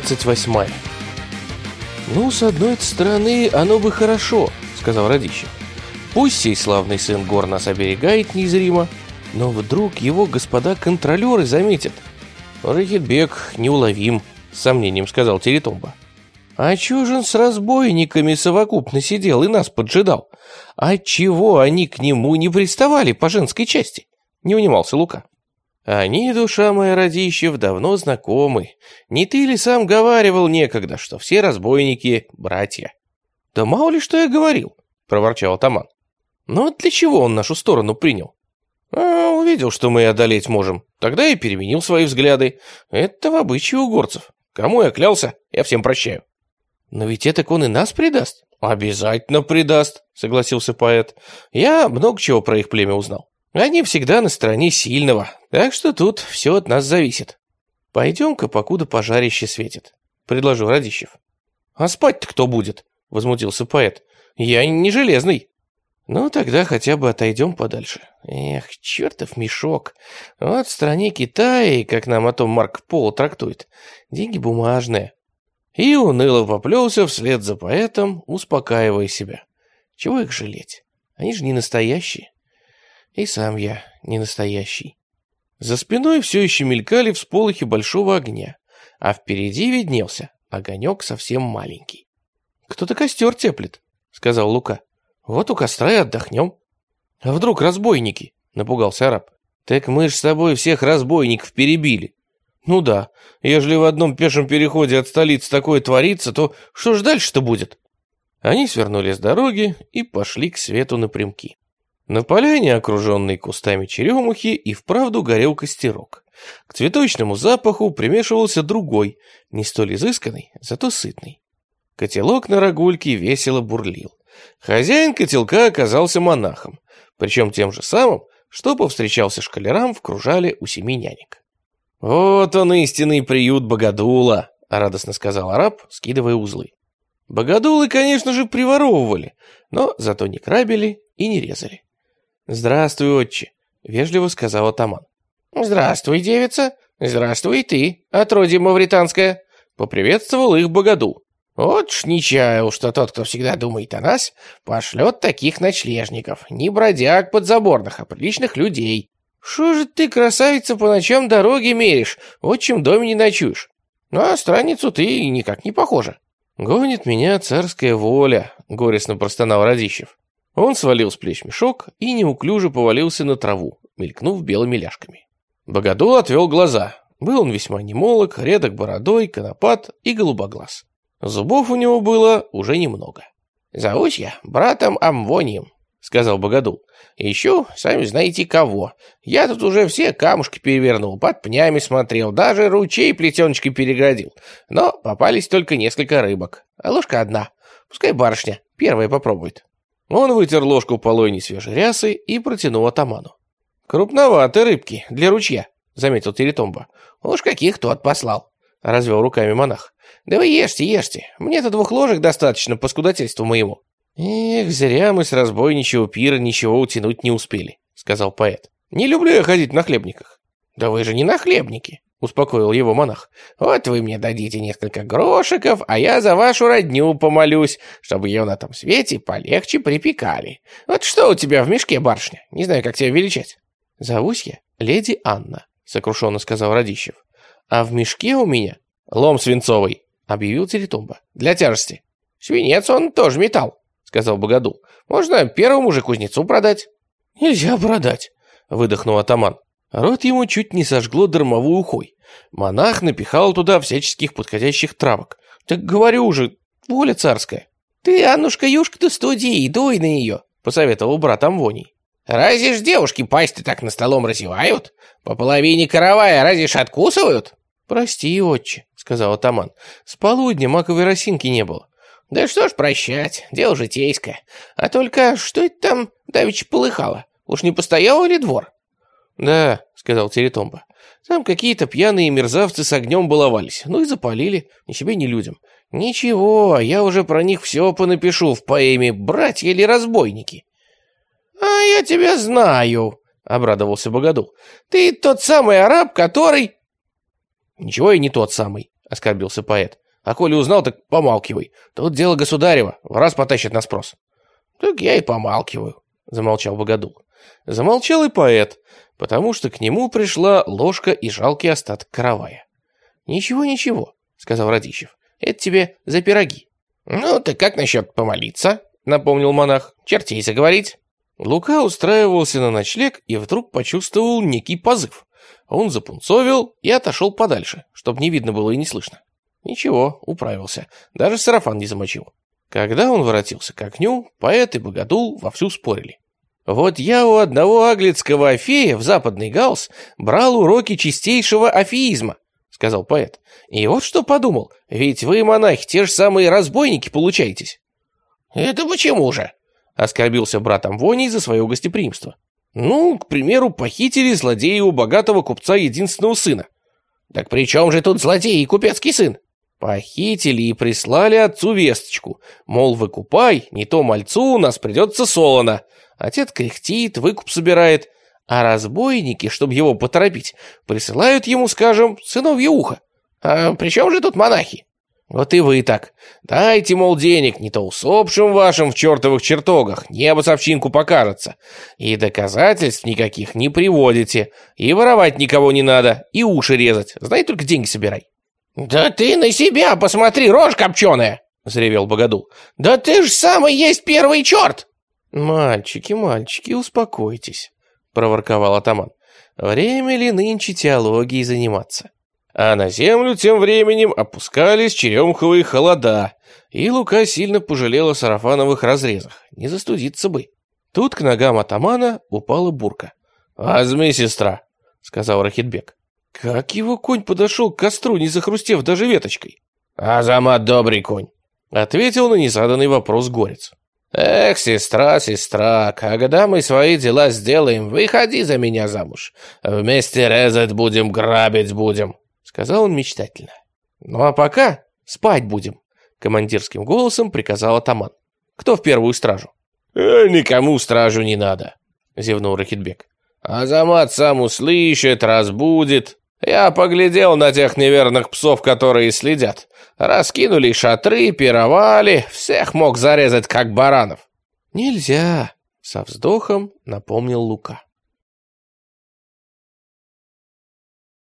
28. «Ну, с одной стороны, оно бы хорошо», — сказал Радищев. «Пусть сей славный сын гор нас оберегает незримо, но вдруг его господа контролеры заметят». «Рахитбек неуловим», — с сомнением сказал Теретомба. «А чё же он с разбойниками совокупно сидел и нас поджидал? Отчего они к нему не приставали по женской части?» — не унимался Лука. «Они, душа моя, Радищев, давно знакомы. Не ты ли сам говаривал некогда, что все разбойники — братья?» «Да мало ли что я говорил», — проворчал атаман. «Ну для чего он нашу сторону принял?» «Увидел, что мы одолеть можем. Тогда и переменил свои взгляды. Это в обычае у горцев. Кому я клялся, я всем прощаю». «Но ведь этак он и нас предаст». «Обязательно предаст», — согласился поэт. «Я много чего про их племя узнал. Они всегда на стороне сильного, так что тут все от нас зависит». «Пойдем-ка, покуда пожарище светит», — предложил Радищев. «А спать-то кто будет?» — возмутился поэт. «Я не железный». «Ну, тогда хотя бы отойдем подальше. Эх, чертов мешок. Вот в стране Китая, как нам о том Марко Поло трактует, деньги бумажные». И уныло поплелся вслед за поэтом, успокаивая себя. Чего их жалеть? Они же не настоящие. И сам я не настоящий. За спиной все еще мелькали всполохи большого огня, а впереди виднелся огонек совсем маленький. «Кто-то костер теплит», — сказал Лука. «Вот у костра и отдохнем». «А вдруг разбойники?» — напугался араб. «Так мы ж с тобой всех разбойников перебили». «Ну да, ежели в одном пешем переходе от столицы такое творится, то что ж дальше-то будет?» Они свернули с дороги и пошли к свету напрямки. На поляне, окруженной кустами черемухи, и вправду горел костерок. К цветочному запаху примешивался другой, не столь изысканный, зато сытный. Котелок на рогульке весело бурлил. Хозяин котелка оказался монахом, причем тем же самым, что повстречался школярам в кружале у 7 нянек. «Вот он, истинный приют богодула», — радостно сказал араб, скидывая узлы. Богодулы, конечно же, приворовывали, но зато не грабили и не резали. «Здравствуй, отче», — вежливо сказал атаман. «Здравствуй, девица. Здравствуй и ты, отродье мавританское», — поприветствовал их богодул. «Вот ж не чаял, что тот, кто всегда думает о нас, пошлет таких ночлежников, не бродяг подзаборных, а приличных людей. Шо же ты, красавица, по ночам дороги меришь, в отчим доме не ночуешь? На странницу ты никак не похожа». «Гонит меня царская воля», — горестно простонал Радищев. Он свалил с плеч мешок и неуклюже повалился на траву, мелькнув белыми ляжками. Богодул отвел глаза. Был он весьма немолод, редок бородой, конопат и голубоглаз. Зубов у него было уже немного. «Зовусь я братом Амвонием», — сказал Богодул. «Ищу, сами знаете кого. Я тут уже все камушки перевернул, под пнями смотрел, даже ручей плетеночкой переградил. Но попались только несколько рыбок. А ложка одна. Пускай барышня первая попробует». Он вытер ложку полой несвежей рясы и протянул атаману. «Крупноваты рыбки для ручья», — заметил Теретомба. «Уж каких тот послал», — развел руками монах. «Да вы ешьте, ешьте. Мне-то 2 ложек достаточно по скудотельству моему». «Эх, зря мы с разбойничьего пира ничего утянуть не успели», — сказал поэт. «Не люблю я ходить на хлебниках». «Да вы же не на хлебнике», — успокоил его монах. «Вот вы мне дадите несколько грошиков, а я за вашу родню помолюсь, чтобы ее на том свете полегче припекали. Вот что у тебя в мешке, барышня? Не знаю, как тебя величать». «Зовусь я леди Анна», — сокрушенно сказал Радищев. «А в мешке у меня лом свинцовый», — объявил Теретомба. «Для тяжести». «Свинец он тоже металл», — сказал Богодул. «Можно первому же кузнецу продать». «Нельзя продать», — выдохнул атаман. Рот ему чуть не сожгло дармовой ухой. Монах напихал туда всяческих подходящих травок. «Так говорю же, воля царская». «Ты, Аннушка-юшка-то, студи и дуй на нее», — посоветовал брат Амвоний. «Разве ж девушки пасть-то так на столом разевают? По половине каравая разве ж откусывают?» «Прости, отче», — сказал атаман. «С полудня маковой росинки не было». «Да что ж прощать, дело житейское. А только что это там давеча полыхало? Уж не постояло ли двор?» «Да», — сказал Теретомба. «Там какие-то пьяные мерзавцы с огнем баловались. Ну и запалили, ни себе, ни людям». «Ничего, я уже про них все понапишу в поэме «Братья или разбойники». «А я тебя знаю», — обрадовался Богодул. «Ты тот самый араб, который...» «Ничего, я не тот самый», — оскорбился поэт. «А коли узнал, так помалкивай. Тут дело государева, в раз потащит на спрос». «Так я и помалкиваю», — замолчал Богодул. Замолчал и поэт, потому что к нему пришла ложка и жалкий остаток каравая. «Ничего, ничего», — сказал Радищев. «Это тебе за пироги». «Ну, ты как насчет помолиться?» — напомнил монах. «Чертей заговорить». Лука устраивался на ночлег и вдруг почувствовал некий позыв. Он запунцовил и отошел подальше, чтобы не видно было и не слышно. Ничего, управился, даже сарафан не замочил. Когда он воротился к окню, поэт и Богодул вовсю спорили. «Вот я у одного аглицкого афея в Западный Галс брал уроки чистейшего афеизма», — сказал поэт. «И вот что подумал, ведь вы, монахи, те же самые разбойники получаетесь». «Это почему же?» — оскорбился брат Амвоний за свое гостеприимство. «Ну, к примеру, похитили злодеи у богатого купца единственного сына». «Так при чем же тут злодей и купецкий сын?» «Похитили и прислали отцу весточку, мол, выкупай, не то мальцу у нас придется солоно». Отец кряхтит, выкуп собирает, а разбойники, чтобы его поторопить, присылают ему, скажем, сыновье ухо. «А при чем же тут монахи?» «Вот и вы так. Дайте, мол, денег, не то усопшим вашим в чертовых чертогах, небо с овчинку покажется. И доказательств никаких не приводите, и воровать никого не надо, и уши резать, знай, только деньги собирай». «Да ты на себя посмотри, рожь копченая!» — заревел Богодул. «Да ты ж самый есть первый черт!» «Мальчики, мальчики, успокойтесь», — проворковал атаман. «Время ли нынче теологией заниматься?» А на землю тем временем опускались черемховые холода, и Лука сильно пожалел о сарафановых разрезах, не застудиться бы. Тут к ногам атамана упала бурка. «Возьми, сестра», — сказал Рахитбек. Как его конь подошел к костру, не захрустев даже веточкой? «Азамат добрый конь», — ответил на незаданный вопрос горец. «Эх, сестра, сестра, когда мы свои дела сделаем, выходи за меня замуж. Вместе резать будем, грабить будем», — сказал он мечтательно. «Ну а пока спать будем», — командирским голосом приказал атаман. «Кто в первую стражу?» «Никому стражу не надо», — зевнул Рахитбек. «Азамат сам услышит, разбудит. Я поглядел на тех неверных псов, которые следят. Раскинули шатры, пировали, всех мог зарезать, как баранов». «Нельзя», — со вздохом напомнил Лука.